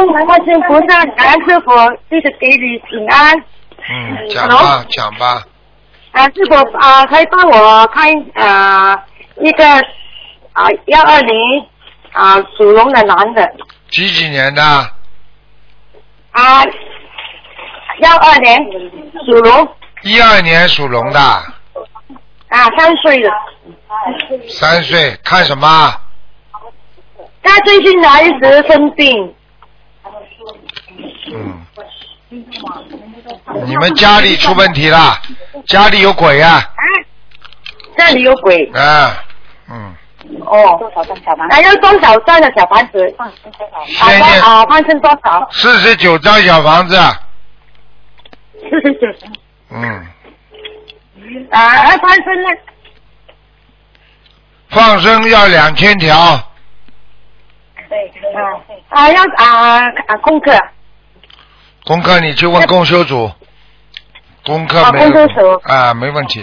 观世音菩萨，感恩师傅，就是给你平安。 讲吧。 师傅可以帮我看一个120属龙的男的。 几年的 ？12年属龙。 12年属龙的。 3岁了。 3岁，看什么？ 他最近还一直生病。 你们家里出问题了，家里有鬼啊！ 这里有鬼。 多少张小房子？还要多少张的小房子？翻身多少 ？49张小房子。 49张。翻身呢？ 放生要2000条。 要功课。 功课你去问公修组，功课没问题。